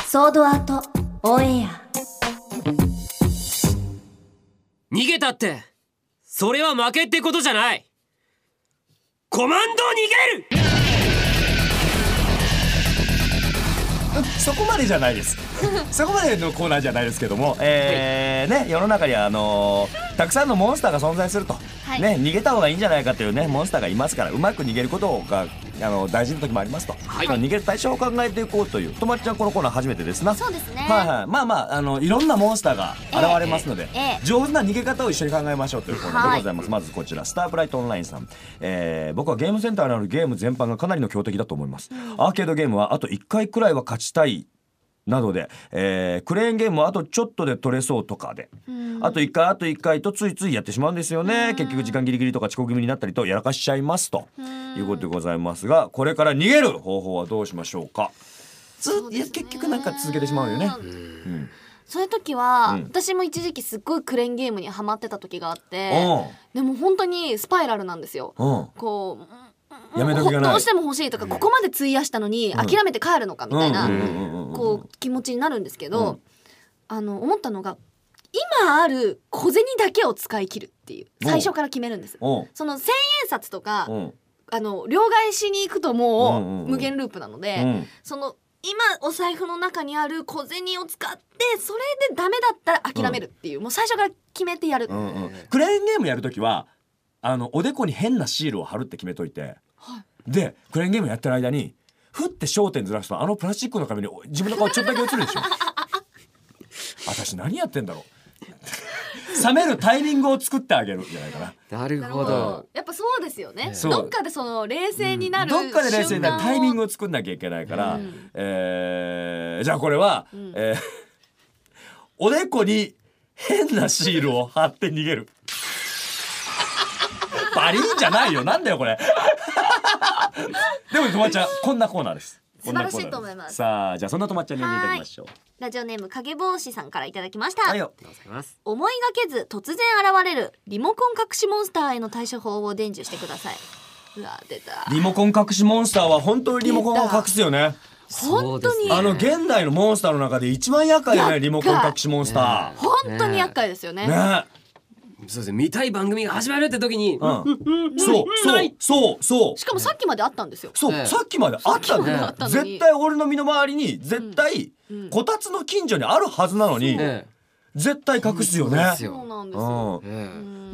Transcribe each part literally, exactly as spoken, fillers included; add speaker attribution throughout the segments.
Speaker 1: ソードアートオンエア。
Speaker 2: 逃げたってそれは負けってことじゃない。コマンド逃げる
Speaker 3: そこまでじゃないですそこまでのコーナーじゃないですけども、えーね、世の中にはあのー、たくさんのモンスターが存在すると、はい、ね、逃げた方がいいんじゃないかというねモンスターがいますから、うまく逃げることがあの大事な時もありますと、はい、逃げる対象を考えていこうという。とまっちゃんこのコーナー初めてですな。
Speaker 1: そうですね、
Speaker 3: はいはい、まあまあ、あのいろんなモンスターが現れますので、えーえー、上手な逃げ方を一緒に考えましょうというコーナーでございます、はい、まずこちらスタープライトオンラインさん、えー、僕はゲームセンターにあるゲーム全般がかなりの強敵だと思います、うん、アーケードゲームはあといっかいくらいは勝ちたいなどで、えー、クレーンゲームはあとちょっとで取れそうとかで、あといっかいあといっかいとついついやってしまうんですよね。結局時間ギリギリとか遅刻気味になったりとやらかしちゃいますということでございますが、これから逃げる方法はどうしましょうか。ずいや結局なんか続けてしまうよね。うん、
Speaker 1: そういう時は、うん、私も一時期すっごいクレーンゲームにハマってた時があって、でも本当にスパイラルなんですよ。こうやめ時がない、どうしても欲しいとか、うん、ここまで費やしたのに諦めて帰るのかみたいなこう気持ちになるんですけど、うん、あの思ったのが今ある小銭だけを使い切るっていう最初から決めるんです。その千円札とかあの両替しに行くともう無限ループなので、うん、その今お財布の中にある小銭を使ってそれでダメだったら諦めるっていう、うん、もう最初から決めてやる、うんうん、
Speaker 3: クレーンゲームやるときはあのおでこに変なシールを貼るって決めといて、はい、でクレーンゲームやってる間にふって焦点ずらすとあのプラスチックの紙に自分の顔ちょっとだけ映るでしょ私何やってんだろう冷めるタイミングを作ってあげるんじゃないかな。
Speaker 2: なるほど。
Speaker 1: やっぱそうですよね。どっかでその冷静になる、
Speaker 3: うん、どっかで冷静になるタイミングを作んなきゃいけないから、うん、えー、じゃあこれは、うん、えー、おでこに変なシールを貼って逃げるバリンじゃないよ、なんだよこれでもとまっちゃんこんなコーナーです。
Speaker 1: 素晴らしいと思います。
Speaker 3: さあじゃあそんなとまっちゃんに読んでいただきましょう。
Speaker 1: ラジオネーム影帽子さんからいただきました。
Speaker 3: はいよ、
Speaker 1: 思いがけず突然現れるリモコン隠しモンスターへの対処法を伝授してください。うわ出た。
Speaker 3: リモコン隠しモンスターは本当にリモコンを隠すよね。
Speaker 1: 本当に、
Speaker 3: ね、あの現代のモンスターの中で一番厄介だね、リモコン隠しモンスター、ね、
Speaker 1: 本当に厄介ですよね。
Speaker 3: ね、
Speaker 2: そうですね、見たい番組が始まるって時に、うん
Speaker 3: うん、そうそうそうそう、
Speaker 1: しかもさっきまであったんですよ。
Speaker 3: そう、ええ、さっきまであったのよ。絶対俺の身の回りに絶対、うん、こたつの近所にあるはずなのに、ええ、絶対隠すよね。
Speaker 1: そうなんですよ、うん、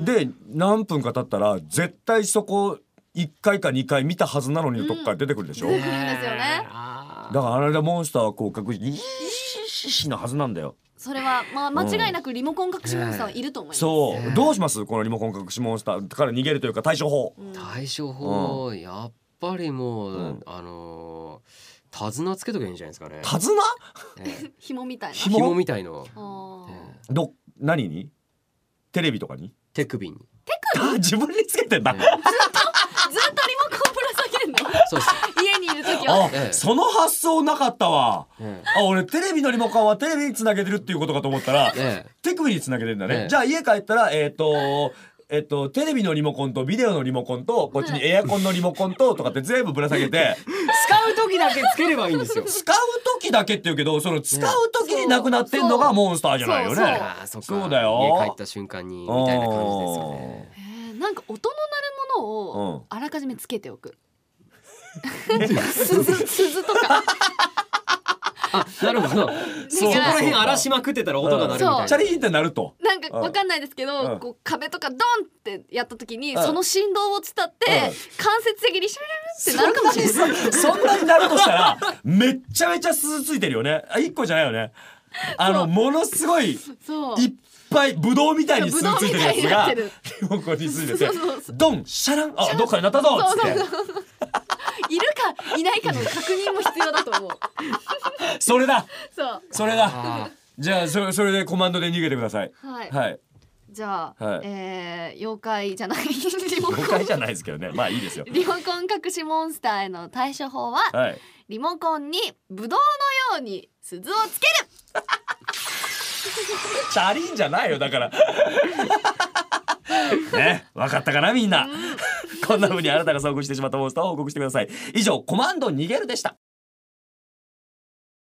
Speaker 3: で何分か経ったら絶対そこいっかいかにかい見たはずなのにのとこから出てくるでしょ、
Speaker 1: うん、出てくるんですよね。
Speaker 3: だからあれでモンスターはこう隠してイーシのはずなんだよ。
Speaker 1: それはまあ間違いなくリモコン隠しモンスターはいると思います、
Speaker 3: うん、そう、どうしますこのリモコン隠しモンスターから逃げるというか対処法、
Speaker 2: うん、対処法、うん、やっぱりもう、うん、あのー、手綱つけとけばいいんじゃないですかね。
Speaker 3: 手綱、
Speaker 1: えー、紐みたいな
Speaker 2: 紐みたいの、
Speaker 3: えー、ど何にテレビとかに
Speaker 2: 手首に
Speaker 1: 手首
Speaker 3: 自分につけてんだ、えー、ずっと
Speaker 1: ずっとリモコンぶら下げるの
Speaker 2: そうです
Speaker 1: 家にいる時は。
Speaker 3: あ、ええ、その発想なかったわ、ええ、あ、俺テレビのリモコンはテレビにつなげてるっていうことかと思ったら、ええ、手首につなげてるんだね、ええ、じゃあ家帰ったらえっ、ー、とえっとテレビのリモコンとビデオのリモコンとこっちにエアコンのリモコンととかって全部ぶら下げて
Speaker 2: 使う時だけつければいいんですよ。
Speaker 3: 使う時だけって言うけど、その使う時になくなってんのがモンスターじゃないよね。そうそう
Speaker 2: そう、
Speaker 3: そうだよ、
Speaker 2: 家帰った瞬間にみたいな感じですよね。
Speaker 1: えー、なんか音の鳴るものをあらかじめつけておく鈴, 鈴とか
Speaker 2: あ、なるほど。そこら辺荒らしまくってたら音が鳴るみたいな。
Speaker 3: チャリーンって鳴ると。
Speaker 1: なんかわかんないですけど、こう壁とかドンってやった時にその振動を伝って間接的にシュルルルってなるかもしれない。
Speaker 3: そんなになるとしたらめっちゃめちゃ鈴ついてるよね。あ、一個じゃないよね。あのものすごいいっぱいブドウみたいに鈴ついてるやつがリモコンについてて、ドンシャラン、あ、どっかで鳴ったぞっつって。
Speaker 1: いるかいないかの確認も必要だと思う
Speaker 3: それだ、
Speaker 1: そう
Speaker 3: それだ。じゃあそれ、それでコマンドで逃げてください。
Speaker 1: はい、
Speaker 3: はい、
Speaker 1: じゃあ、はい、えー、妖怪じゃないリモコン
Speaker 3: 妖怪じゃないですけどね、まあいいですよ。
Speaker 1: リモコン隠しモンスターへの対処法は、はい、リモコンにブドウのように鈴をつける
Speaker 3: チャリンじゃないよだからね、分かったかなみんな、うん、こんな風にあなたが遭遇してしまったモンスターを報告してください。以上コマンド逃げるでした。